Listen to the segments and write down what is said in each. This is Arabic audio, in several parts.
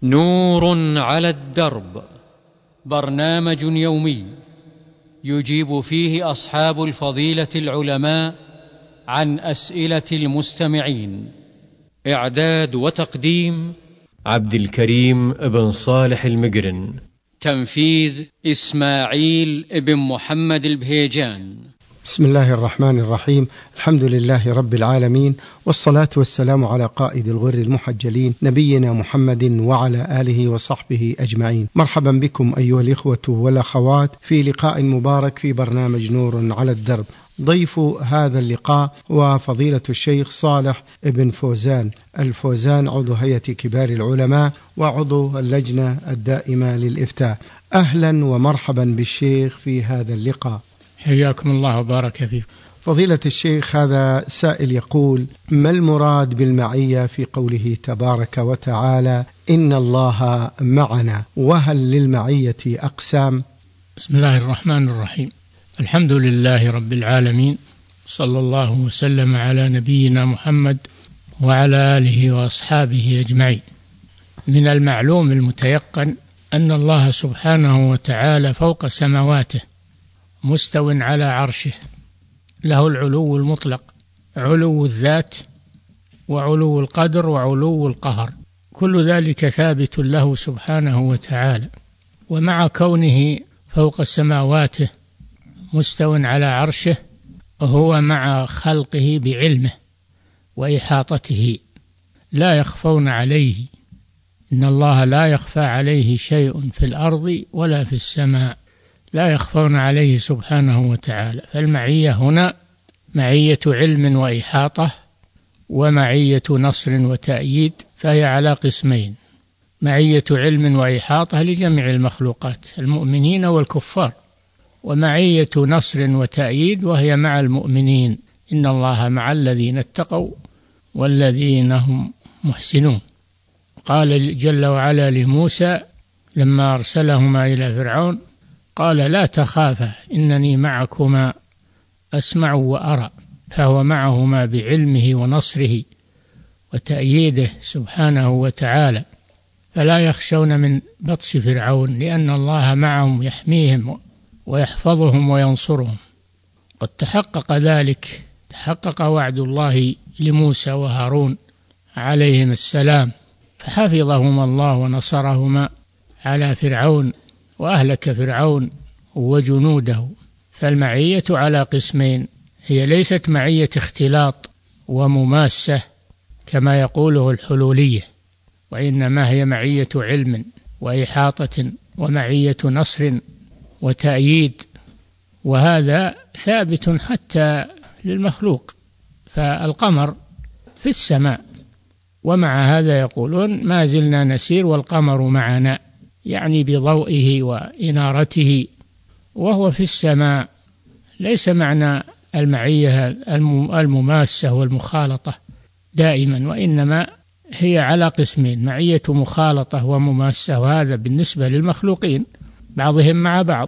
نور على الدرب، برنامج يومي يجيب فيه أصحاب الفضيلة العلماء عن أسئلة المستمعين. إعداد وتقديم عبد الكريم بن صالح المقرن. تنفيذ إسماعيل بن محمد البهيجان. بسم الله الرحمن الرحيم. الحمد لله رب العالمين، والصلاة والسلام على قائد الغر المحجلين نبينا محمد وعلى آله وصحبه أجمعين. مرحبا بكم أيها الإخوة والأخوات في لقاء مبارك في برنامج نور على الدرب. ضيف هذا اللقاء وفضيلة الشيخ صالح بن فوزان الفوزان، عضو هيئة كبار العلماء وعضو اللجنة الدائمة للإفتاء. أهلا ومرحبا بالشيخ في هذا اللقاء. حياكم الله وبارك فيكم. فضيلة الشيخ، هذا سائل يقول: ما المراد بالمعية في قوله تبارك وتعالى إن الله معنا، وهل للمعية أقسام؟ بسم الله الرحمن الرحيم. الحمد لله رب العالمين، صلى الله وسلم على نبينا محمد وعلى آله وأصحابه أجمعين. من المعلوم المتيقن أن الله سبحانه وتعالى فوق سماواته مستو على عرشه، له العلو المطلق، علو الذات وعلو القدر وعلو القهر، كل ذلك ثابت له سبحانه وتعالى. ومع كونه فوق سماواته مستو على عرشه، هو مع خلقه بعلمه وإحاطته لا يخفون عليه. إن الله لا يخفى عليه شيء في الأرض ولا في السماء، لا يخفون عليه سبحانه وتعالى. فالمعية هنا معية علم وإحاطة ومعية نصر وتأييد، فهي على قسمين: معية علم وإحاطة لجميع المخلوقات المؤمنين والكفار، ومعية نصر وتأييد وهي مع المؤمنين. إن الله مع الذين اتقوا والذين هم محسنون. قال جل وعلا لموسى لما أرسلهما إلى فرعون: قال لا تخافا إنني معكما أسمع وأرى. فهو معهما بعلمه ونصره وتأييده سبحانه وتعالى، فلا يخشون من بطش فرعون، لأن الله معهم يحميهم ويحفظهم وينصرهم. قد تحقق ذلك، تحقق وعد الله لموسى وهارون عليهم السلام، فحفظهما الله ونصرهما على فرعون وأهلك فرعون وجنوده. فالمعية على قسمين، هي ليست معية اختلاط ومماسة كما يقوله الحلولية، وإنما هي معية علم وإحاطة ومعية نصر وتأييد، وهذا ثابت حتى للمخلوق. فالقمر في السماء، ومع هذا يقولون ما زلنا نسير والقمر معنا، يعني بضوئه وإنارته وهو في السماء. ليس معنى المعية المماسة والمخالطة دائما، وإنما هي على قسمين: معية مخالطة ومماسة، وهذا بالنسبة للمخلوقين بعضهم مع بعض،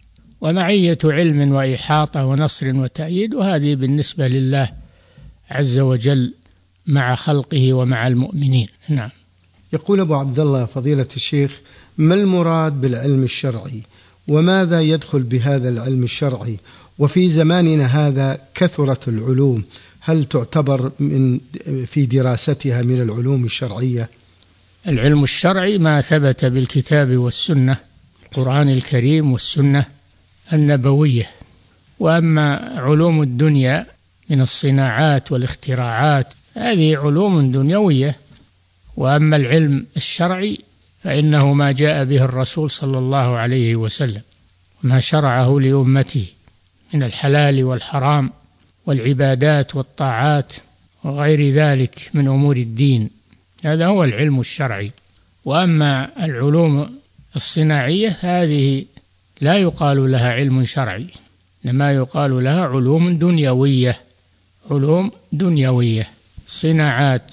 ومعية علم وإحاطة ونصر وتأييد، وهذه بالنسبة لله عز وجل مع خلقه ومع المؤمنين. نعم. يقول أبو عبد الله فضيلة الشيخ: ما المراد بالعلم الشرعي، وماذا يدخل بهذا العلم الشرعي؟ وفي زماننا هذا كثرت العلوم، هل تعتبر في دراستها من العلوم الشرعية؟ العلم الشرعي ما ثبت بالكتاب والسنة، القرآن الكريم والسنة النبوية. وأما علوم الدنيا من الصناعات والاختراعات، هذه علوم دنيوية. وأما العلم الشرعي فإنه ما جاء به الرسول صلى الله عليه وسلم، ما شرعه لأمته من الحلال والحرام والعبادات والطاعات وغير ذلك من أمور الدين، هذا هو العلم الشرعي. وأما العلوم الصناعية هذه لا يقال لها علم شرعي، إنما يقال لها علوم دنيوية، علوم دنيوية، صناعات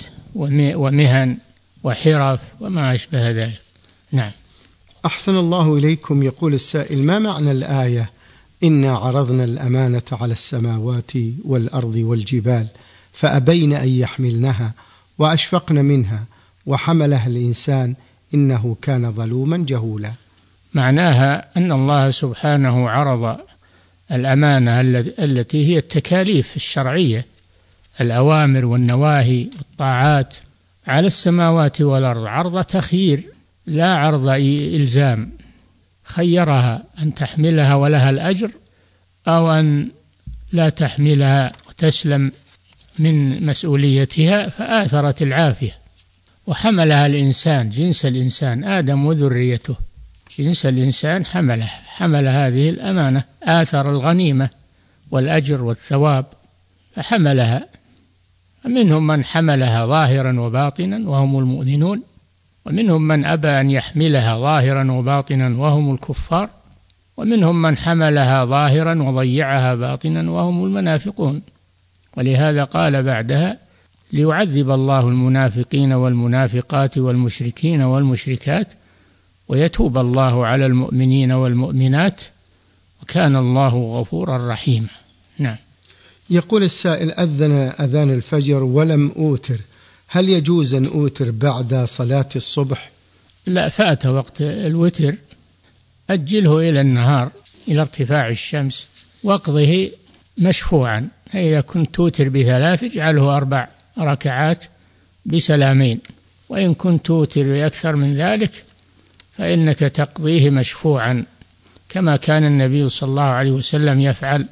ومهن وحرف وما أشبه ذلك. نعم. أحسن الله إليكم. يقول السائل: ما معنى الآية إنا عرضنا الأمانة على السماوات والأرض والجبال فأبين أن يحملنها وأشفقن منها وحملها الإنسان إنه كان ظلوما جهولا. معناها أن الله سبحانه عرض الأمانة التي هي التكاليف الشرعية، الأوامر والنواهي والطاعات، على السماوات والأرض عرض تخيير لا عرض إلزام. خيرها أن تحملها ولها الأجر أو أن لا تحملها وتسلم من مسؤوليتها، فآثرت العافية وحملها الإنسان، جنس الإنسان آدم وذريته، جنس الإنسان حمل هذه الأمانة، آثر الغنيمة والأجر والثواب فحملها. منهم من حملها ظاهرا وباطنا وهم المؤمنون، ومنهم من أبى أن يحملها ظاهرا وباطنا وهم الكفار، ومنهم من حملها ظاهرا وضيعها باطنا وهم المنافقون. ولهذا قال بعدها: ليعذب الله المنافقين والمنافقات والمشركين والمشركات ويتوب الله على المؤمنين والمؤمنات وكان الله غفورا رحيما. نعم. يقول السائل: أذن أذان الفجر ولم أوتر، هل يجوز أن أوتر بعد صلاة الصبح؟ لا، فات وقت الوتر، أجله إلى النهار إلى ارتفاع الشمس، واقضه مشفوعا. إذا كنت توتر ب3 اجعله 4 ركعات بسلامين، وإن كنت توتر بأكثر من ذلك فإنك تقضيه مشفوعا، كما كان النبي صلى الله عليه وسلم يفعل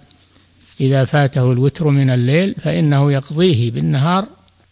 إذا فاته الوتر من الليل، فإنه يقضيه بالنهار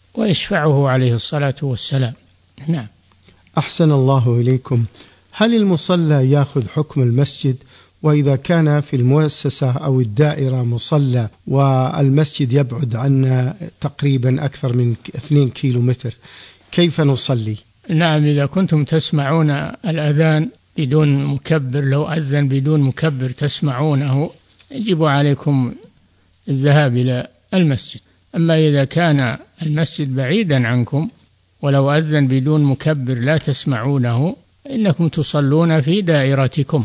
ويشفعه عليه الصلاة والسلام. نعم. أحسن الله إليكم. هل المصلى يأخذ حكم المسجد؟ وإذا كان في المؤسسة أو الدائرة مصلى والمسجد يبعد عنا تقريبا أكثر من 2 كيلومتر، كيف نصلي؟ نعم، إذا كنتم تسمعون الأذان بدون مكبر، لو أذن بدون مكبر تسمعونه، يجب عليكم الذهاب إلى المسجد. أما إذا كان المسجد بعيدا عنكم ولو أذن بدون مكبر لا تسمعونه، إنكم تصلون في دائرتكم،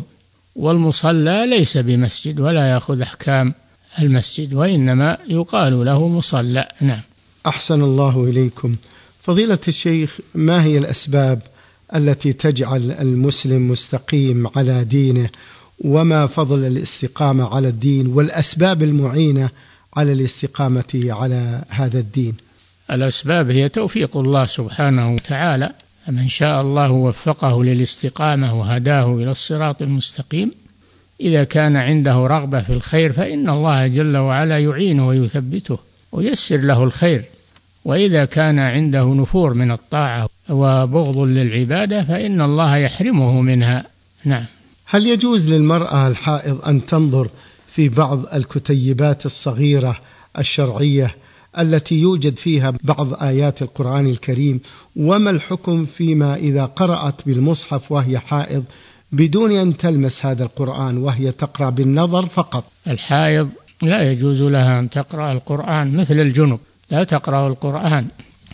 والمصلى ليس بمسجد ولا يأخذ أحكام المسجد، وإنما يقال له مصلى. نعم. أحسن الله إليكم. فضيلة الشيخ، ما هي الأسباب التي تجعل المسلم مستقيم على دينه، وما فضل الاستقامة على الدين والأسباب المعينة على الاستقامة على هذا الدين؟ الأسباب هي توفيق الله سبحانه وتعالى، من شاء الله وفقه للاستقامة وهداه إلى الصراط المستقيم. إذا كان عنده رغبة في الخير فإن الله جل وعلا يعينه ويثبته ويسر له الخير، وإذا كان عنده نفور من الطاعة وبغض للعبادة فإن الله يحرمه منها. نعم. هل يجوز للمرأة الحائض أن تنظر في بعض الكتيبات الصغيرة الشرعية التي يوجد فيها بعض آيات القرآن الكريم؟ وما الحكم فيما إذا قرأت بالمصحف وهي حائض بدون أن تلمس هذا القرآن وهي تقرأ بالنظر فقط؟ الحائض لا يجوز لها أن تقرأ القرآن، مثل الجنب لا تقرأ القرآن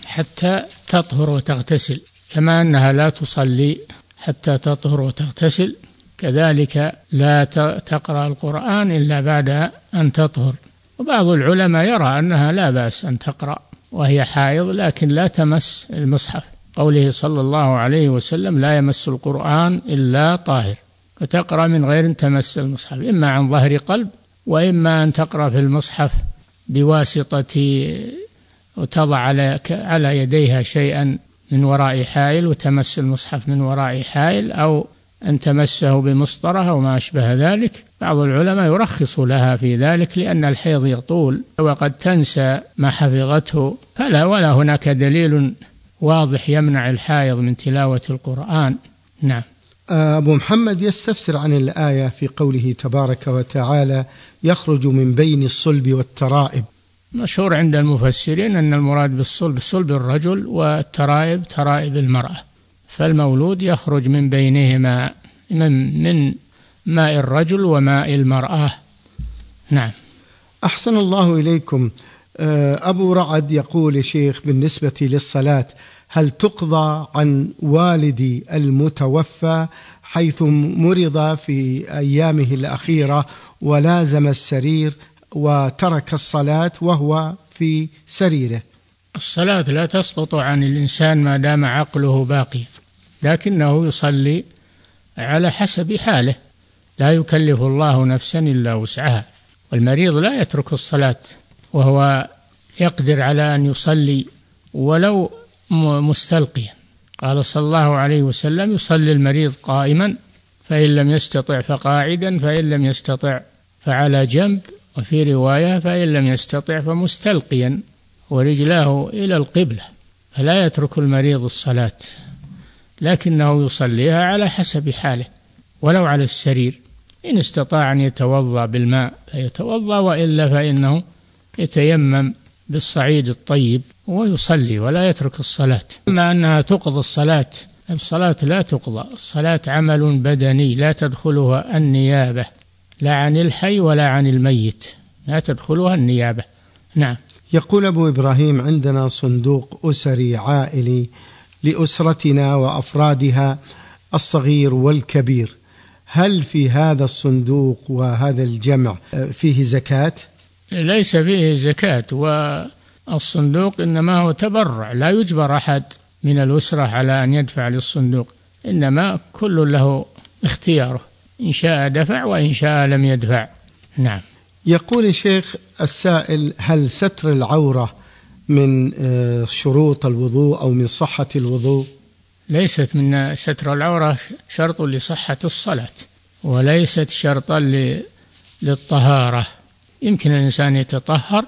حتى تطهر وتغتسل، كما أنها لا تصلي حتى تطهر وتغتسل، كذلك لا تقرأ القرآن إلا بعد أن تطهر. وبعض العلماء يرى أنها لا بأس أن تقرأ وهي حائض، لكن لا تمس المصحف، قوله صلى الله عليه وسلم: لا يمس القرآن إلا طاهر، فتقرأ من غير أن تمس المصحف، إما عن ظهر قلب، وإما أن تقرأ في المصحف بواسطة وتضع على يديها شيئا من وراء حائل وتمس المصحف من وراء حائل، أو أن تمسه بمسطرة أو ما أشبه ذلك. بعض العلماء يرخص لها في ذلك لأن الحيض يطول وقد تنسى ما حفظته، ولا هناك دليل واضح يمنع الحائض من تلاوة القرآن. نعم. أبو محمد يستفسر عن الآية في قوله تبارك وتعالى: يخرج من بين الصلب والترائب. مشهور عند المفسرين أن المراد بالصلب صلب الرجل، والترائب ترائب المرأة، فالمولود يخرج من بينهما من ماء الرجل وماء المرأة. نعم. أحسن الله إليكم. أبو رعد يقول: شيخ، بالنسبة للصلاة هل تقضى عن والدي المتوفى حيث مرض في أيامه الأخيرة ولازم السرير وترك الصلاة وهو في سريره؟ الصلاة لا تسقط عن الإنسان ما دام عقله باقي، لكنه يصلي على حسب حاله، لا يكلف الله نفسا إلا وسعها. والمريض لا يترك الصلاة وهو يقدر على أن يصلي ولو مستلقيا. قال صلى الله عليه وسلم: يصلي المريض قائما، فإن لم يستطع فقاعدا، فإن لم يستطع فعلى جنب، وفي رواية فإن لم يستطع فمستلقيا ورجلاه إلى القبلة. فلا يترك المريض الصلاة، لكنه يصليها على حسب حاله ولو على السرير. إن استطاع أن يتوضأ بالماء فيتوضأ، وإلا فإنه يتيمم بالصعيد الطيب ويصلي ولا يترك الصلاة. أما أنها تقضى الصلاة لا تقضى. الصلاة عمل بدني لا تدخلها النيابة، لا عن الحي ولا عن الميت، لا تدخلها النيابة. نعم. يقول أبو إبراهيم: عندنا صندوق أسري عائلي لأسرتنا وأفرادها الصغير والكبير، هل في هذا الصندوق وهذا الجمع فيه زكاة؟ ليس فيه زكاة، والصندوق إنما هو تبرع، لا يجبر أحد من الأسرة على أن يدفع للصندوق، إنما كل له اختياره، إن شاء دفع وإن شاء لم يدفع. نعم. يقول الشيخ السائل: هل ستر العورة من شروط الوضوء أو من صحة الوضوء؟ ليست من ستر العورة شرط لصحة الصلاة، وليست شرطا للطهارة. يمكن الإنسان يتطهر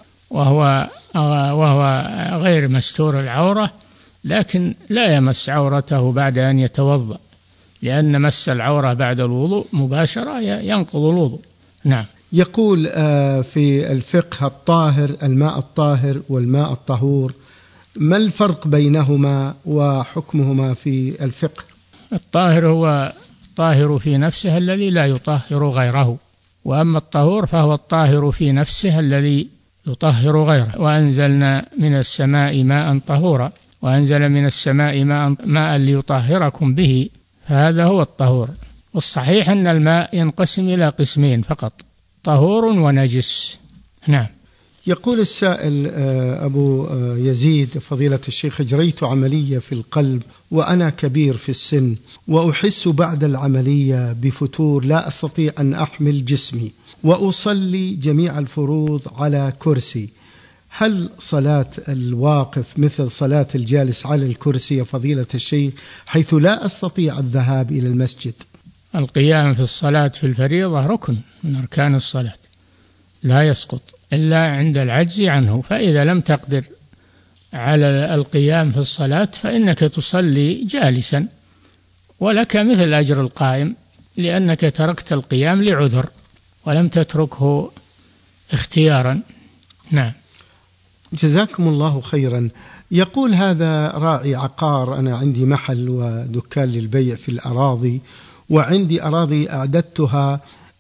وهو غير مستور العورة، لكن لا يمس عورته بعد أن يتوضأ، لأن مس العورة بعد الوضوء مباشرة ينقض الوضوء. نعم. يقول في الفقه: الطاهر، الماء الطاهر والماء الطهور، ما الفرق بينهما وحكمهما في الفقه؟ الطاهر هو الطاهر في نفسه الذي لا يطهر غيره، وأما الطهور فهو الطاهر في نفسه الذي يطهر غيره. وأنزلنا من السماء ماء طهورا، وأنزل من السماء ماء ليطهركم به، فهذا هو الطهور. والصحيح أن الماء ينقسم إلى قسمين فقط: طهور ونجس. نعم. يقول السائل أبو يزيد: فضيلة الشيخ، أجريت عملية في القلب وأنا كبير في السن، وأحس بعد العملية بفتور لا أستطيع أن أحمل جسمي، وأصلي جميع الفروض على كرسي، هل صلاة الواقف مثل صلاة الجالس على الكرسي يا فضيلة الشيخ، حيث لا أستطيع الذهاب إلى المسجد؟ القيام في الصلاة في الفريضة ركن من أركان الصلاة، لا يسقط إلا عند العجز عنه. فإذا لم تقدر على القيام في الصلاة فإنك تصلي جالسا، ولك مثل أجر القائم، لأنك تركت القيام لعذر ولم تتركه اختيارا. نعم. جزاكم الله خيرا. يقول هذا راعي عقار: أنا عندي محل ودكان للبيع في الأراضي، وعندي أراضي أعددتها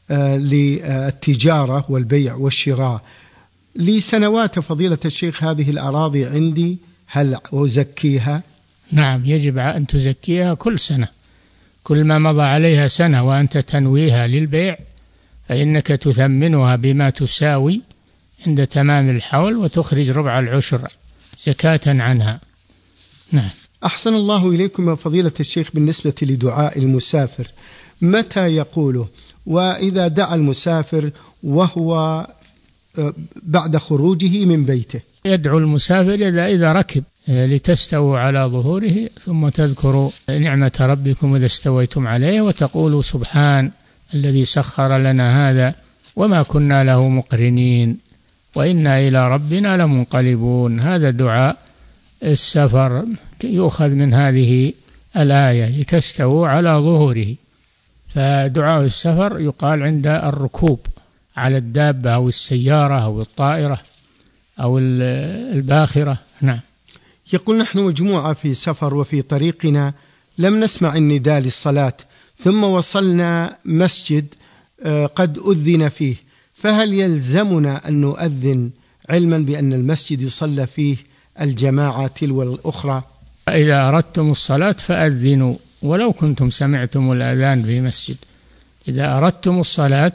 للتجارة والبيع والشراء لي سنوات. فضيلة الشيخ، هذه الأراضي عندي، هل أزكيها؟ نعم، يجب أن تزكيها كل سنة، كل ما مضى عليها سنة وأنت تنويها للبيع فإنك تثمنها بما تساوي عند تمام الحول، وتخرج ربع العشر زكاة عنها. نعم. أحسن الله إليكم يا فضيلة الشيخ. بالنسبة لدعاء المسافر، متى يقوله؟ وإذا دعا المسافر وهو بعد خروجه من بيته؟ يدعو المسافر إذا ركب لتستووا على ظهوره، ثم تذكروا نعمة ربكم إذا استويتم عليه، وتقولوا سبحان الذي سخر لنا هذا وما كنا له مقرنين وإنا إلى ربنا لمنقلبون. هذا دعاء السفر يؤخذ من هذه الآية: لتستووا على ظهوره. فدعاء السفر يقال عند الركوب على الدابة أو السيارة أو الطائرة أو الباخرة. نعم. يقول: نحن مجموعة في سفر وفي طريقنا لم نسمع النداء للصلاة، ثم وصلنا مسجد قد أذن فيه، فهل يلزمنا أن نؤذن علما بأن المسجد يصلى فيه الجماعة تلو الأخرى؟ إذا أردتم الصلاة فأذنوا ولو كنتم سمعتم الأذان في مسجد. إذا أردتم الصلاة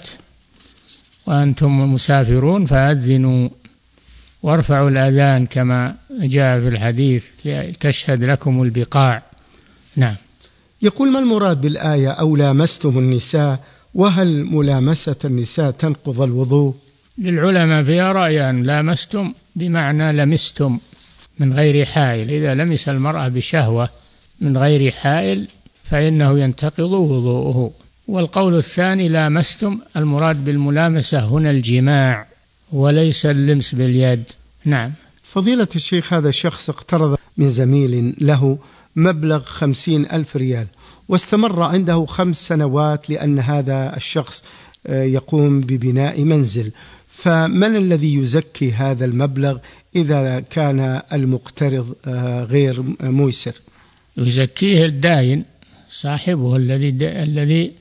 وأنتم مسافرون فأذنوا وارفعوا الأذان كما جاء في الحديث: تشهد لكم البقاع. نعم. يقول: ما المراد بالآية أو لامستم النساء؟ وهل ملامسة النساء تنقض الوضوء؟ للعلماء فيها رأيان: لامستم بمعنى لمستم من غير حائل، إذا لمس المرأة بشهوة من غير حائل فإنه ينتقض وضوءه. والقول الثاني: لامستم، المراد بالملامسة هنا الجماع وليس اللمس باليد. نعم. فضيلة الشيخ، هذا الشخص اقترض من زميل له مبلغ 50,000 ريال، واستمر عنده 5 سنوات لأن هذا الشخص يقوم ببناء منزل، فمن الذي يزكي هذا المبلغ إذا كان المقترض غير ميسر؟ يزكيه الداين صاحبه الذي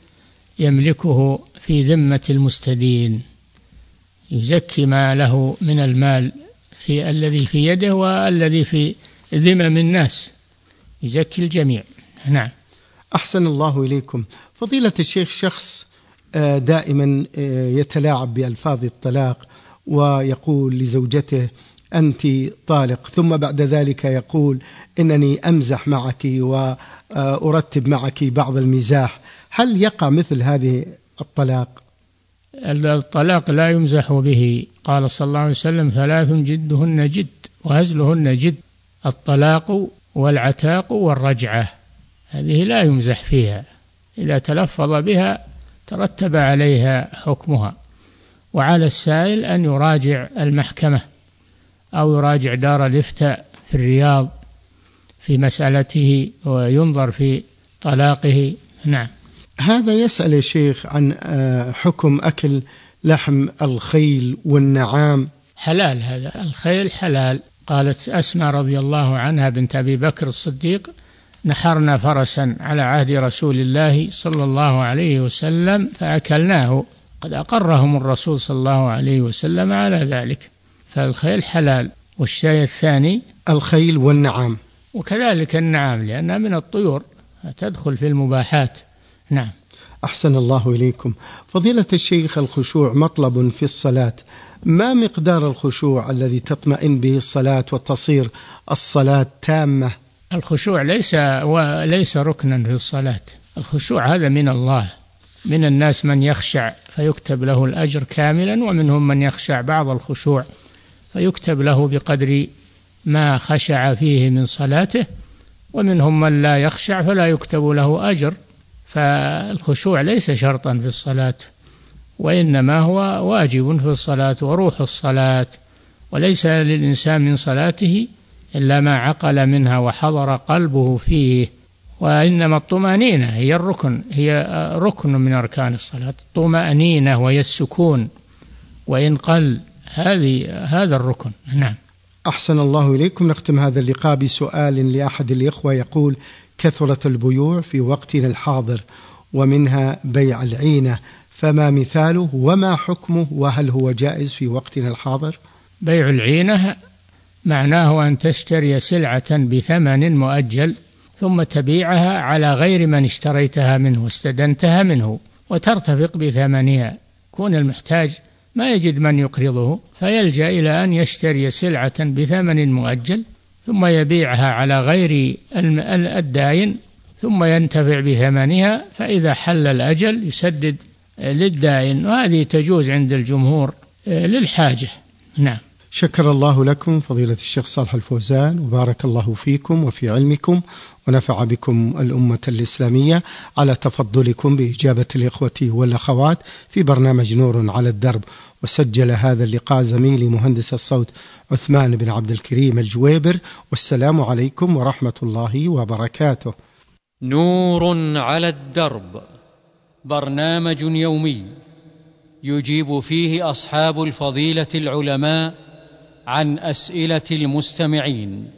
يملكه في ذمة المستدين، يزكي ما له من المال في الذي في يده والذي في ذمم الناس، يزكي الجميع. نعم. أحسن الله إليكم. فضيلة الشيخ، شخص دائما يتلاعب بألفاظ الطلاق ويقول لزوجته: أنت طالق، ثم بعد ذلك يقول: إنني أمزح معك وأرتب معك بعض المزاح، هل يقع مثل هذه الطلاق؟ الطلاق لا يمزح به، قال صلى الله عليه وسلم: 3 جدهن جد وهزلهن جد: الطلاق والعتاق والرجعة، هذه لا يمزح فيها، إذا تلفظ بها ترتب عليها حكمها. وعلى السائل أن يراجع المحكمة أو يراجع دار الإفتاء في الرياض في مسألته وينظر في طلاقه. نعم. هذا يسأل يا شيخ عن حكم أكل لحم الخيل والنعام. حلال، هذا الخيل حلال. قالت أسماء رضي الله عنها بنت أبي بكر الصديق: نحرنا فرسا على عهد رسول الله صلى الله عليه وسلم فأكلناه، قد أقرهم الرسول صلى الله عليه وسلم على ذلك، فالخيل حلال. والشيء الثاني الخيل والنعام، وكذلك النعام لأنها من الطيور تدخل في المباحات. نعم. أحسن الله إليكم. فضيلة الشيخ، الخشوع مطلب في الصلاة، ما مقدار الخشوع الذي تطمئن به الصلاة وتصير الصلاة تامة؟ الخشوع ليس ركنا في الصلاة، الخشوع هذا من الله. من الناس من يخشع فيكتب له الأجر كاملا، ومنهم من يخشع بعض الخشوع فيكتب له بقدر ما خشع فيه من صلاته، ومنهم من لا يخشع فلا يكتب له أجر. فالخشوع ليس شرطا في الصلاة، وإنما هو واجب في الصلاة وروح الصلاة، وليس للإنسان من صلاته إلا ما عقل منها وحضر قلبه فيه. وإنما الطمأنينة هي الركن، هي ركن من أركان الصلاة، الطمأنينة وهي السكون، وإن قل هذا الركن. نعم. أحسن الله إليكم. نختم هذا اللقاء بسؤال لأحد الإخوة يقول: كثرت البيوع في وقتنا الحاضر ومنها بيع العينة، فما مثاله وما حكمه، وهل هو جائز في وقتنا الحاضر؟ بيع العينة معناه أن تشتري سلعة بثمن مؤجل ثم تبيعها على غير من اشتريتها منه واستدنتها منه وترتفق بثمنها. كون المحتاج ما يجد من يقرضه فيلجأ إلى أن يشتري سلعة بثمن مؤجل ثم يبيعها على غير الداين ثم ينتفع بثمنها، فإذا حل الأجل يسدد للداين، وهذه تجوز عند الجمهور للحاجة. نعم. شكر الله لكم فضيلة الشيخ صالح الفوزان، وبارك الله فيكم وفي علمكم، ونفع بكم الأمة الإسلامية على تفضلكم بإجابة الإخوة والأخوات في برنامج نور على الدرب. وسجل هذا اللقاء زميلي مهندس الصوت عثمان بن عبد الكريم الجويبر، والسلام عليكم ورحمة الله وبركاته. نور على الدرب، برنامج يومي يجيب فيه أصحاب الفضيلة العلماء عن أسئلة المستمعين.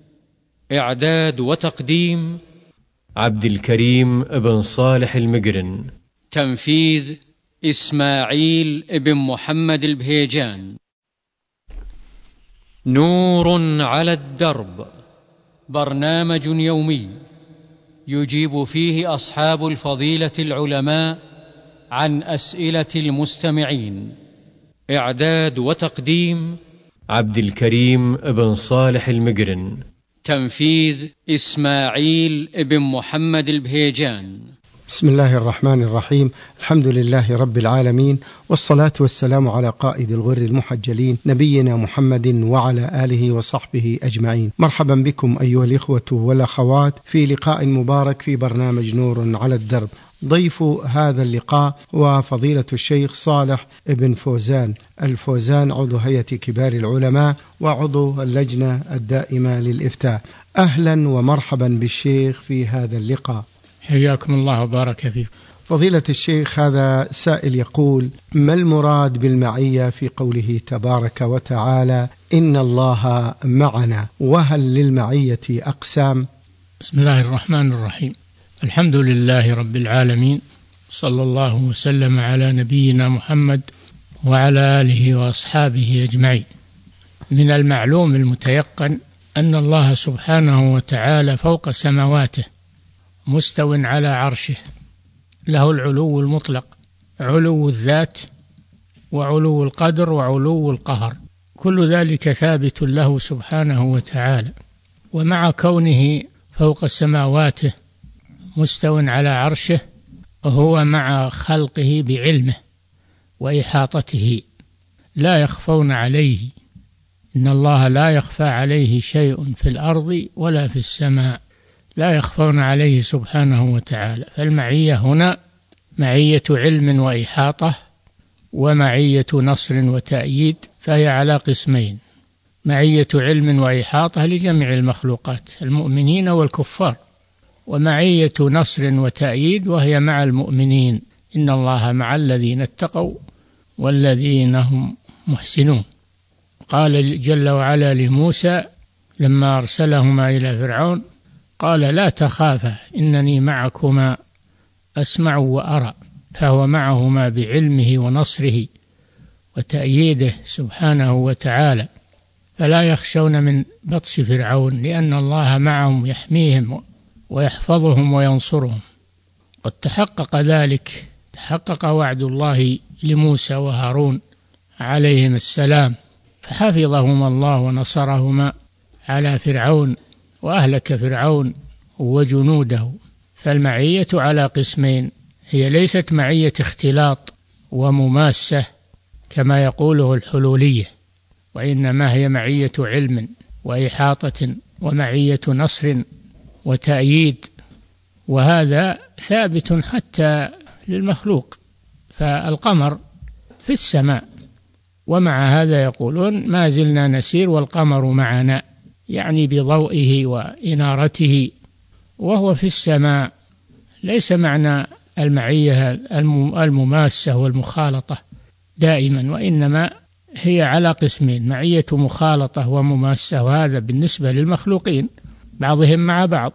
إعداد وتقديم عبد الكريم بن صالح المقرن. تنفيذ إسماعيل بن محمد البهيجان. نور على الدرب، برنامج يومي يجيب فيه أصحاب الفضيلة العلماء عن أسئلة المستمعين. إعداد وتقديم عبد الكريم بن صالح المقرن. تنفيذ إسماعيل بن محمد البهيجان. بسم الله الرحمن الرحيم. الحمد لله رب العالمين، والصلاة والسلام على قائد الغر المحجلين نبينا محمد وعلى آله وصحبه أجمعين. مرحبا بكم أيها الإخوة والأخوات في لقاء مبارك في برنامج نور على الدرب. ضيف هذا اللقاء وفضيلة الشيخ صالح بن فوزان الفوزان، عضو هيئة كبار العلماء وعضو اللجنة الدائمة للإفتاء. أهلا ومرحبا بالشيخ في هذا اللقاء. حياكم الله وبارك فيكم. فضيلة الشيخ، هذا سائل يقول: ما المراد بالمعية في قوله تبارك وتعالى إن الله معنا، وهل للمعية أقسام؟ بسم الله الرحمن الرحيم. الحمد لله رب العالمين، صلى الله وسلم على نبينا محمد وعلى آله وأصحابه أجمعين. من المعلوم المتيقن أن الله سبحانه وتعالى فوق سماواته مستو على عرشه، له العلو المطلق، علو الذات وعلو القدر وعلو القهر، كل ذلك ثابت له سبحانه وتعالى. ومع كونه فوق سماواته مستو على عرشه، هو مع خلقه بعلمه وإحاطته، لا يخفون عليه. إن الله لا يخفى عليه شيء في الأرض ولا في السماء، لا يخفون عليه سبحانه وتعالى. فالمعية هنا معية علم وإحاطة ومعية نصر وتأييد، فهي على قسمين: معية علم وإحاطة لجميع المخلوقات المؤمنين والكفار، ومعية نصر وتأييد وهي مع المؤمنين. إن الله مع الذين اتقوا والذين هم محسنون. قال جل وعلا لموسى لما أرسلهما إلى فرعون: قال لا تخافا إنني معكما أسمع وأرى. فهو معهما بعلمه ونصره وتأييده سبحانه وتعالى، فلا يخشون من بطش فرعون، لأن الله معهم يحميهم ويحفظهم وينصرهم. قد تحقق ذلك، تحقق وعد الله لموسى وهارون عليهم السلام، فحفظهما الله ونصرهما على فرعون وأهلك فرعون وجنوده. فالمعية على قسمين، هي ليست معية اختلاط ومماسة كما يقوله الحلولية، وإنما هي معية علم وإحاطة ومعية نصر وتأييد، وهذا ثابت حتى للمخلوق. فالقمر في السماء، ومع هذا يقولون ما زلنا نسير والقمر معنا، يعني بضوئه وإنارته وهو في السماء. ليس معنى المعية المماسة والمخالطة دائما، وإنما هي على قسمين: معية مخالطة ومماسة، وهذا بالنسبة للمخلوقين بعضهم مع بعض،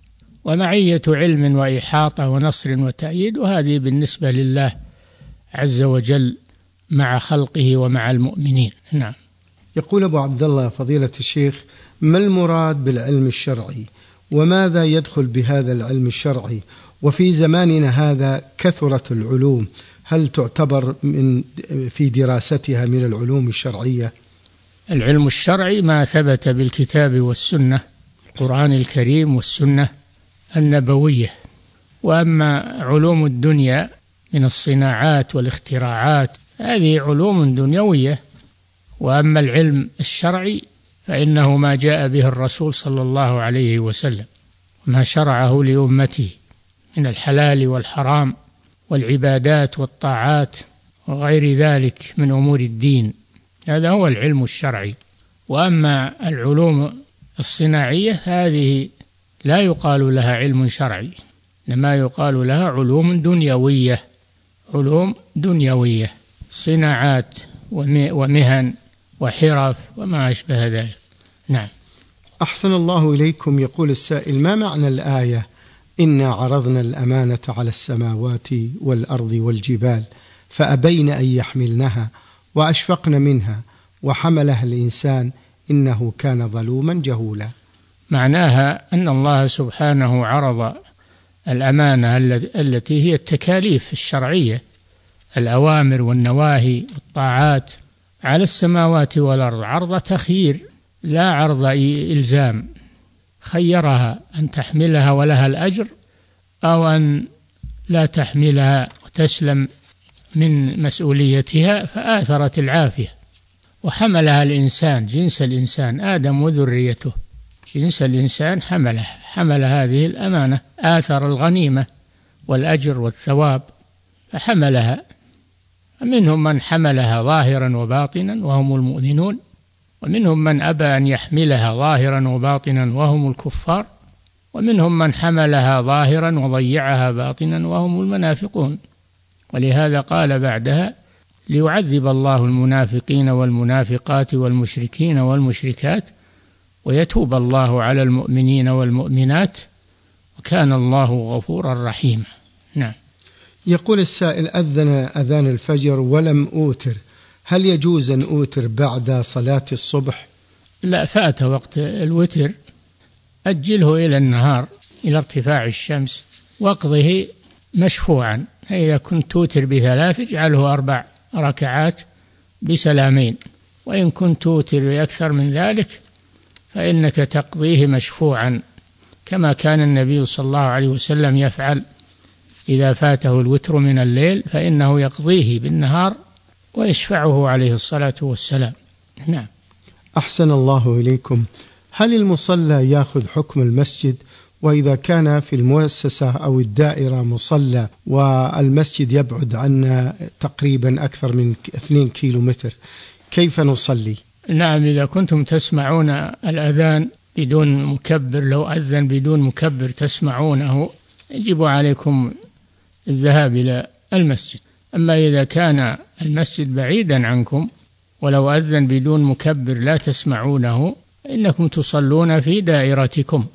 ومعية علم وإحاطة ونصر وتأييد، وهذه بالنسبة لله عز وجل مع خلقه ومع المؤمنين. نعم. يقول أبو عبد الله فضيلة الشيخ: ما المراد بالعلم الشرعي، وماذا يدخل بهذا العلم الشرعي؟ وفي زماننا هذا كثرت العلوم، هل تعتبر في دراستها من العلوم الشرعية؟ العلم الشرعي ما ثبت بالكتاب والسنة، القرآن الكريم والسنة النبوية. وأما علوم الدنيا من الصناعات والاختراعات، هذه علوم دنيوية. وأما العلم الشرعي فإنه ما جاء به الرسول صلى الله عليه وسلم، ما شرعه لأمته من الحلال والحرام والعبادات والطاعات وغير ذلك من أمور الدين، هذا هو العلم الشرعي. وأما العلوم الصناعية هذه لا يقال لها علم شرعي، إنما يقال لها علوم دنيوية، علوم دنيوية، صناعات ومهن وحرف وما أشبه ذلك. نعم. أحسن الله إليكم. يقول السائل: ما معنى الآية إنا عرضنا الأمانة على السماوات والأرض والجبال فأبين أن يحملنها وأشفقن منها وحملها الإنسان إنه كان ظلوما جهولا؟ معناها أن الله سبحانه عرض الأمانة التي هي التكاليف الشرعية، الأوامر والنواهي والطاعات، على السماوات والأرض، عرض تخيير لا عرض إلزام، خيرها أن تحملها ولها الأجر أو أن لا تحملها وتسلم من مسؤوليتها، فآثرت العافية وحملها الإنسان، جنس الإنسان آدم وذريته، جنس الإنسان حمل هذه الأمانة، آثر الغنيمة والأجر والثواب فحملها. منهم من حملها ظاهرا وباطنا وهم المؤمنون، ومنهم من أبى أن يحملها ظاهرا وباطنا وهم الكفار، ومنهم من حملها ظاهرا وضيعها باطنا وهم المنافقون. ولهذا قال بعدها: ليعذب الله المنافقين والمنافقات والمشركين والمشركات ويتوب الله على المؤمنين والمؤمنات وكان الله غفورا رحيما. نعم. يقول السائل: أذان الفجر ولم أوتر، هل يجوز أن أوتر بعد صلاة الصبح؟ لا، فات وقت الوتر، أجله إلى النهار إلى ارتفاع الشمس واقضه مشفوعا. إذا كنت توتر ب3 اجعله 4 ركعات بسلامين، وإن كنت توتر بأكثر من ذلك فإنك تقضيه مشفوعا كما كان النبي صلى الله عليه وسلم يفعل إذا فاته الوتر من الليل، فإنه يقضيه بالنهار ويشفعه عليه الصلاة والسلام. نعم. أحسن الله إليكم. هل المصلى يأخذ حكم المسجد؟ وإذا كان في المؤسسة أو الدائرة مصلى والمسجد يبعد عنا تقريبا أكثر من 2 كيلومتر، كيف نصلي؟ نعم، إذا كنتم تسمعون الأذان بدون مكبر، لو أذن بدون مكبر تسمعونه، يجب عليكم الذهاب إلى المسجد. أما إذا كان المسجد بعيدا عنكم ولو أذن بدون مكبر لا تسمعونه، إنكم تصلون في دائرتكم،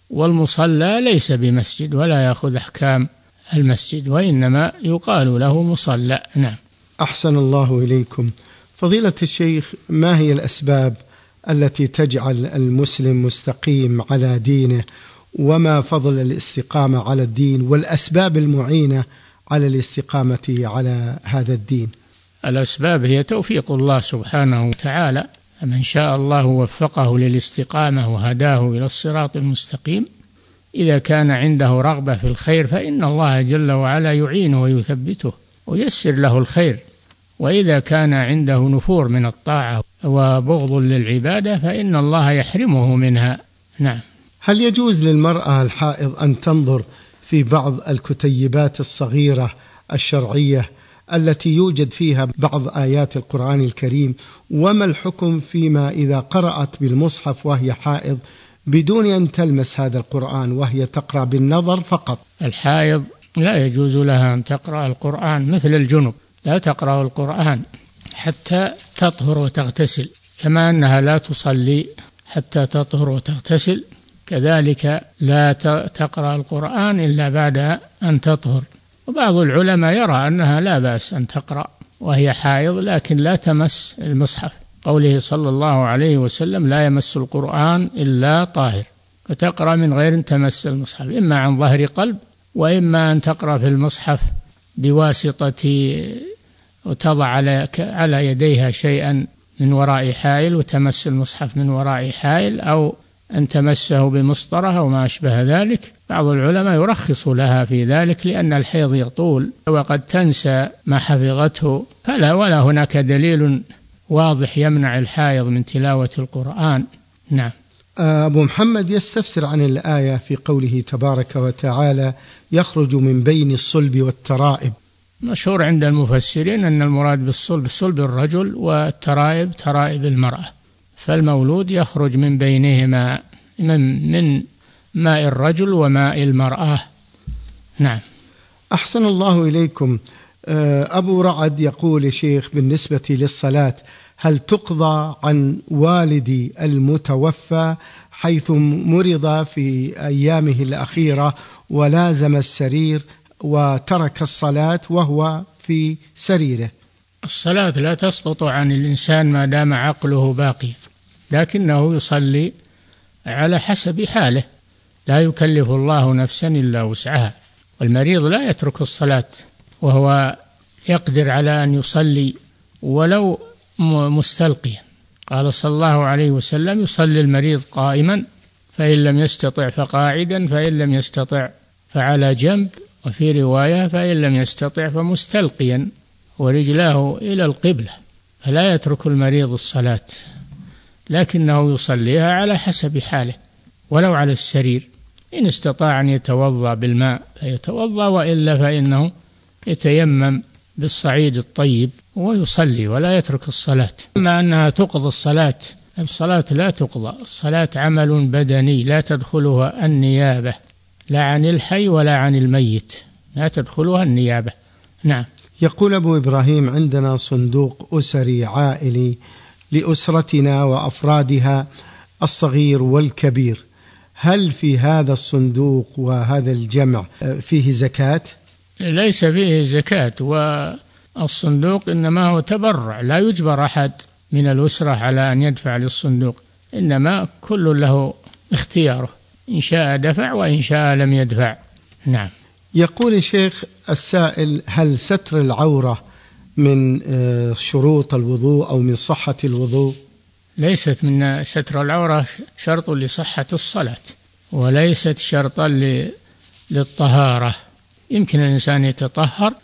والمصلى ليس بمسجد ولا يأخذ أحكام المسجد، وإنما يقال له مصلى. نعم. أحسن الله إليكم. فضيلة الشيخ، ما هي الأسباب التي تجعل المسلم مستقيم على دينه، وما فضل الاستقامة على الدين والأسباب المعينة على الاستقامة على هذا الدين؟ الأسباب هي توفيق الله سبحانه وتعالى، من شاء الله وفقه للاستقامة وهداه إلى الصراط المستقيم. إذا كان عنده رغبة في الخير فإن الله جل وعلا يعينه ويثبته ويسر له الخير، وإذا كان عنده نفور من الطاعة وبغض للعبادة فإن الله يحرمه منها. نعم. هل يجوز للمرأة الحائض أن تنظر في بعض الكتيبات الصغيرة الشرعية التي يوجد فيها بعض آيات القرآن الكريم؟ وما الحكم فيما إذا قرأت بالمصحف وهي حائض بدون أن تلمس هذا القرآن وهي تقرأ بالنظر فقط؟ الحائض لا يجوز لها أن تقرأ القرآن، مثل الجنب لا تقرأ القرآن حتى تطهر وتغتسل، كما أنها لا تصلي حتى تطهر وتغتسل، كذلك لا تقرأ القرآن إلا بعد أن تطهر. وبعض العلماء يرى أنها لا بأس أن تقرأ وهي حائض، لكن لا تمس المصحف، قوله صلى الله عليه وسلم: لا يمس القرآن إلا طاهر، فتقرأ من غير أن تمس المصحف، إما عن ظهر قلب، وإما أن تقرأ في المصحف بواسطة وتضع على يديها شيئا من وراء حائل وتمس المصحف من وراء حائل، أو أن تمسه بمسطرة وما أشبه ذلك. بعض العلماء يرخص لها في ذلك لأن الحيض يطول وقد تنسى ما حفظته، ولا هناك دليل واضح يمنع الحائض من تلاوة القرآن. نعم. أبو محمد يستفسر عن الآية في قوله تبارك وتعالى: يخرج من بين الصلب والترائب. مشهور عند المفسرين أن المراد بالصلب صلب الرجل، والترائب ترائب المرأة، فالمولود يخرج من بينهما من ماء الرجل وماء المرأة. نعم. أحسن الله إليكم. أبو رعد يقول: شيخ، بالنسبة للصلاة هل تقضى عن والدي المتوفى حيث مرض في أيامه الأخيرة ولازم السرير وترك الصلاة وهو في سريره؟ الصلاة لا تسقط عن الإنسان ما دام عقله باقي، لكنه يصلي على حسب حاله، لا يكلف الله نفسا إلا وسعها. والمريض لا يترك الصلاة وهو يقدر على أن يصلي ولو مستلقيا. قال صلى الله عليه وسلم: يصلي المريض قائما فإن لم يستطع فقاعدا، فإن لم يستطع فعلى جنب، وفي رواية فإن لم يستطع فمستلقيا ورجلاه إلى القبلة. فلا يترك المريض الصلاة، لكنه يصليها على حسب حاله ولو على السرير. إن استطاع أن يتوضأ بالماء فيتوضأ، وإلا فإنه يتيمم بالصعيد الطيب ويصلي ولا يترك الصلاة. أما أنها تقضى الصلاة لا تقضى. الصلاة عمل بدني لا تدخلها النيابة، لا عن الحي ولا عن الميت، لا تدخلها النيابة. نعم. يقول أبو إبراهيم: عندنا صندوق أسري عائلي لأسرتنا وأفرادها الصغير والكبير، هل في هذا الصندوق وهذا الجمع فيه زكاة؟ ليس فيه زكاة، والصندوق إنما هو تبرع، لا يجبر أحد من الأسرة على أن يدفع للصندوق، إنما كل له اختياره، إن شاء دفع وإن شاء لم يدفع. نعم. يقول الشيخ السائل: هل ستر العورة من شروط الوضوء أو من صحة الوضوء؟ ليست من ستر العورة شرط لصحة الصلاة، وليست شرطا للطهارة. يمكن الإنسان يتطهر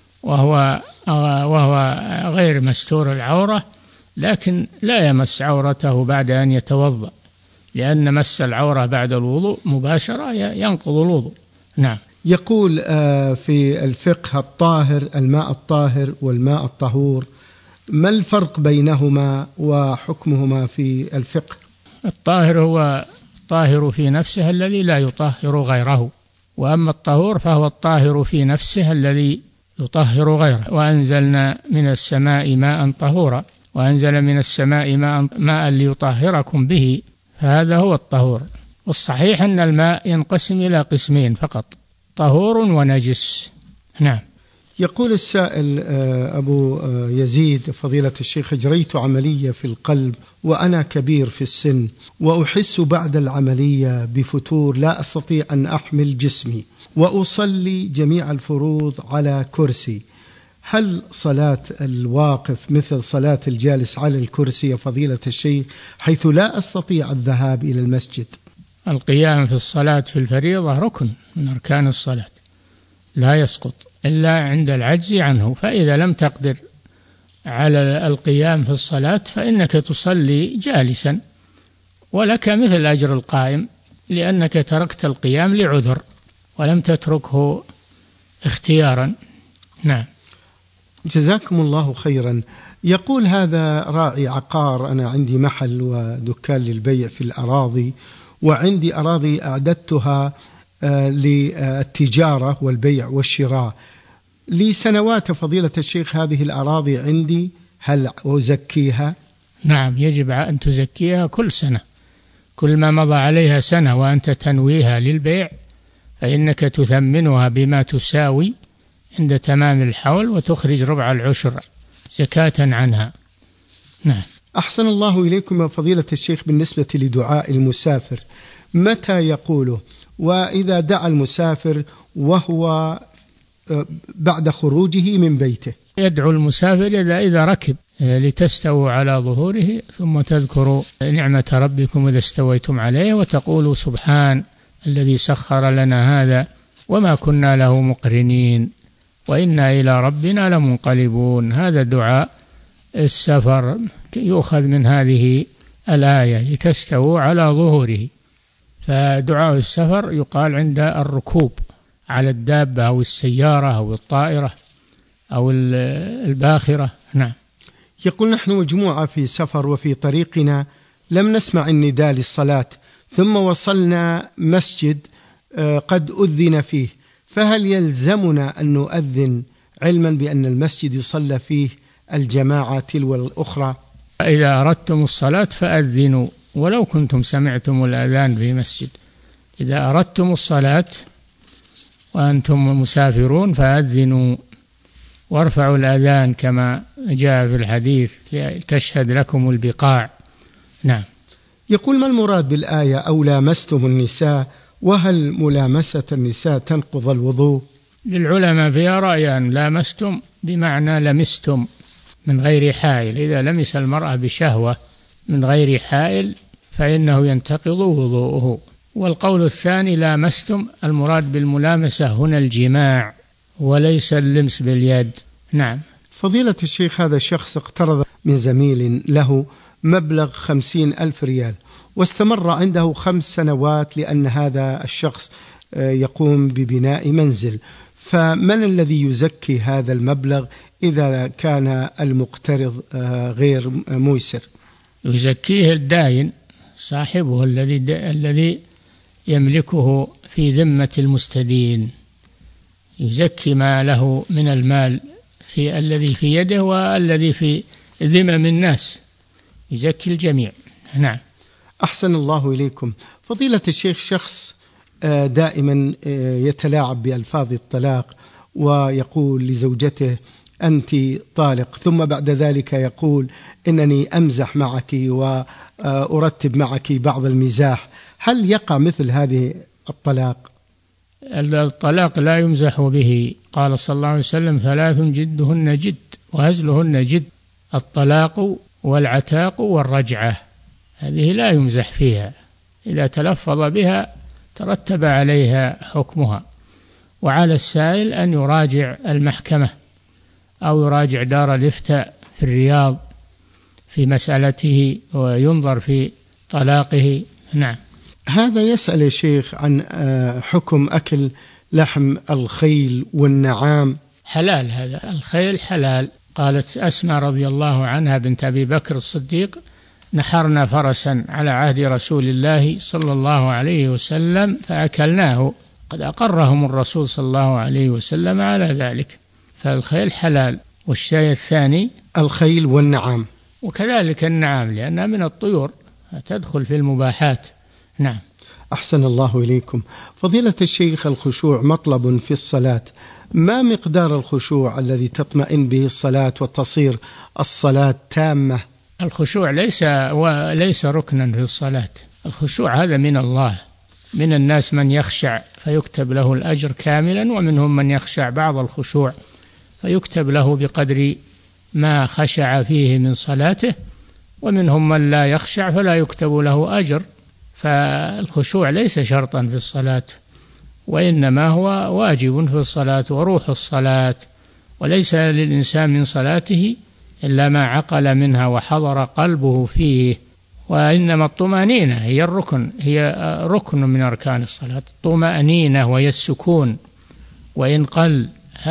وهو غير مستور العورة، لكن لا يمس عورته بعد أن يتوضأ، لأن مس العورة بعد الوضوء مباشرة ينقض الوضوء. نعم. يقول في الفقه الطاهر الماء الطاهر والماء الطهور، ما الفرق بينهما وحكمهما في الفقه؟ الطاهر هو الطاهر في نفسه الذي لا يطهر غيره، وأما الطهور فهو الطاهر في نفسه الذي يطهر غيره. وأنزلنا من السماء ماء طهورا، وأنزل من السماء ماء ليطهركم به، فهذا هو الطهور. والصحيح أن الماء ينقسم إلى قسمين فقط: طهور ونجس. نعم. يقول السائل أبو يزيد: فضيلة الشيخ، أجريت عملية في القلب وأنا كبير في السن، وأحس بعد العملية بفتور لا أستطيع أن أحمل جسمي، وأصلي جميع الفروض على كرسي، هل صلاة الواقف مثل صلاة الجالس على الكرسي يا فضيلة الشيخ، حيث لا أستطيع الذهاب إلى المسجد؟ القيام في الصلاة في الفريضة ركن من أركان الصلاة، لا يسقط إلا عند العجز عنه. فإذا لم تقدر على القيام في الصلاة فإنك تصلي جالسا، ولك مثل أجر القائم، لأنك تركت القيام لعذر ولم تتركه اختيارا. نعم. جزاكم الله خيرا. يقول هذا راعي عقار: أنا عندي محل ودكان للبيع في الأراضي، وعندي أراضي أعددتها للتجارة والبيع والشراء لي سنوات. فضيلة الشيخ، هذه الأراضي عندي، هل أزكيها؟ نعم، يجب أن تزكيها كل سنة، كل ما مضى عليها سنة وأنت تنويها للبيع فإنك تثمنها بما تساوي عند تمام الحول، وتخرج ربع العشر زكاة عنها. نعم. أحسن الله إليكم يا فضيلة الشيخ. بالنسبة لدعاء المسافر، متى يقوله؟ وإذا دعا المسافر وهو بعد خروجه من بيته؟ يدعو المسافر إذا ركب لتستووا على ظهوره، ثم تذكروا نعمة ربكم إذا استويتم عليه، وتقولوا سبحان الذي سخر لنا هذا وما كنا له مقرنين وإنا إلى ربنا لمنقلبون. هذا دعاء السفر يؤخذ من هذه الآية: لتستووا على ظهوره. فدعاء السفر يقال عند الركوب على الدابة أو السيارة أو الطائرة أو الباخرة. نعم. يقول: نحن مجموعة في سفر وفي طريقنا لم نسمع النداء للصلاة، ثم وصلنا مسجد قد أذن فيه، فهل يلزمنا أن نؤذن علما بأن المسجد يصلى فيه الجماعة تلو الأخرى؟ إذا أردتم الصلاة فأذنوا ولو كنتم سمعتم الأذان في مسجد. إذا أردتم الصلاة وأنتم مسافرون فأذنوا وارفعوا الأذان كما جاء في الحديث تشهد لكم البقاع. نعم. يقول: ما المراد بالآية أو لامستم النساء؟ وهل ملامسة النساء تنقض الوضوء؟ للعلماء فيها رأيان: لامستم بمعنى لمستم من غير حائل، إذا لمس المرأة بشهوة من غير حائل فإنه ينتقض وضوءه. والقول الثاني لامستم، المراد بالملامسة هنا الجماع وليس اللمس باليد. نعم. فضيلة الشيخ، هذا الشخص اقترض من زميل له مبلغ 50,000 ريال واستمر عنده 5 سنوات لأن هذا الشخص يقوم ببناء منزل، فمن الذي يزكي هذا المبلغ إذا كان المقترض غير ميسر؟ يزكيه الداين صاحبه الذي يملكه في ذمة المستدين، يزكي ما له من المال في الذي في يده والذي في ذمم الناس، يزكي الجميع. نعم. أحسن الله إليكم. فضيلة الشيخ، شخص دائما يتلاعب بألفاظ الطلاق ويقول لزوجته أنت طالق، ثم بعد ذلك يقول إنني أمزح معك وأرتب معك بعض المزاح، هل يقع مثل هذه الطلاق؟ الطلاق لا يمزح به، قال صلى الله عليه وسلم 3 جدهن جد وهزلهن جد: الطلاق والعتاق والرجعة، هذه لا يمزح فيها، إذا تلفظ بها ترتب عليها حكمها، وعلى السائل أن يراجع المحكمة أو يراجع دار الإفتاء في الرياض في مسألته وينظر في طلاقه. نعم. هذا يسأل يا شيخ عن حكم أكل لحم الخيل والنعام. حلال، هذا الخيل حلال. قالت أسماء رضي الله عنها بنت أبي بكر الصديق: نحرنا فرسا على عهد رسول الله صلى الله عليه وسلم فأكلناه، قد أقرهم الرسول صلى الله عليه وسلم على ذلك، فالخيل حلال. والشيء الثاني الخيل والنعام، وكذلك النعام لأنها من الطيور تدخل في المباحات. نعم. أحسن الله إليكم. فضيلة الشيخ، الخشوع مطلب في الصلاة، ما مقدار الخشوع الذي تطمئن به الصلاة وتصير الصلاة تامة؟ الخشوع ليس ركنا في الصلاة، الخشوع هذا من الله. من الناس من يخشع فيكتب له الأجر كاملا، ومنهم من يخشع بعض الخشوع فيكتب له بقدر ما خشع فيه من صلاته، ومنهم من لا يخشع فلا يكتب له أجر. فالخشوع ليس شرطا في الصلاة، وإنما هو واجب في الصلاة وروح الصلاة، وليس للإنسان من صلاته إلا ما عقل منها وحضر قلبه فيه. وإنما الطمأنينة هي الركن، هي ركن من أركان الصلاة، الطمأنينة وهي السكون، وإن قل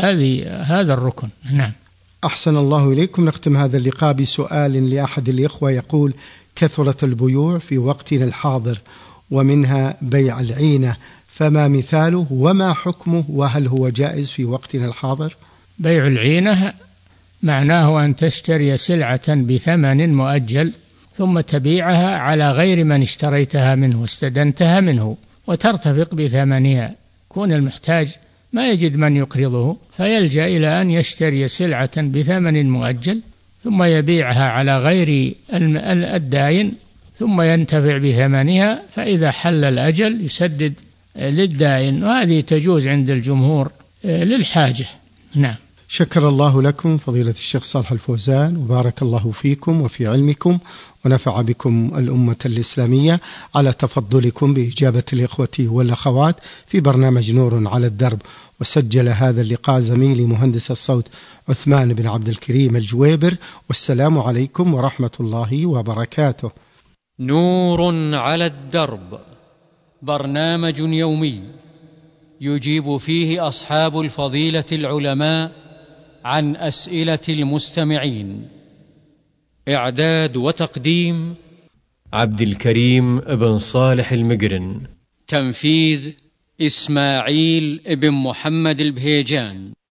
هذا الركن. نعم. أحسن الله إليكم. نختم هذا اللقاء بسؤال لأحد الإخوة يقول: كثرت البيوع في وقتنا الحاضر ومنها بيع العينة، فما مثاله وما حكمه وهل هو جائز في وقتنا الحاضر؟ بيع العينة معناه أن تشتري سلعة بثمن مؤجل ثم تبيعها على غير من اشتريتها منه واستدنتها منه وترتفق بثمنها. كون المحتاج ما يجد من يقرضه فيلجأ إلى أن يشتري سلعة بثمن مؤجل ثم يبيعها على غير الداين ثم ينتفع بثمنها، فإذا حل الأجل يسدد للداين، وهذه تجوز عند الجمهور للحاجة. نعم. شكر الله لكم فضيلة الشيخ صالح الفوزان، وبارك الله فيكم وفي علمكم، ونفع بكم الأمة الإسلامية على تفضلكم بإجابة الإخوة والأخوات في برنامج نور على الدرب. وسجل هذا اللقاء زميلي مهندس الصوت عثمان بن عبد الكريم الجويبر، والسلام عليكم ورحمة الله وبركاته. نور على الدرب، برنامج يومي يجيب فيه أصحاب الفضيلة العلماء عن أسئلة المستمعين. إعداد وتقديم عبد الكريم بن صالح المقرن. تنفيذ إسماعيل بن محمد البهيجان.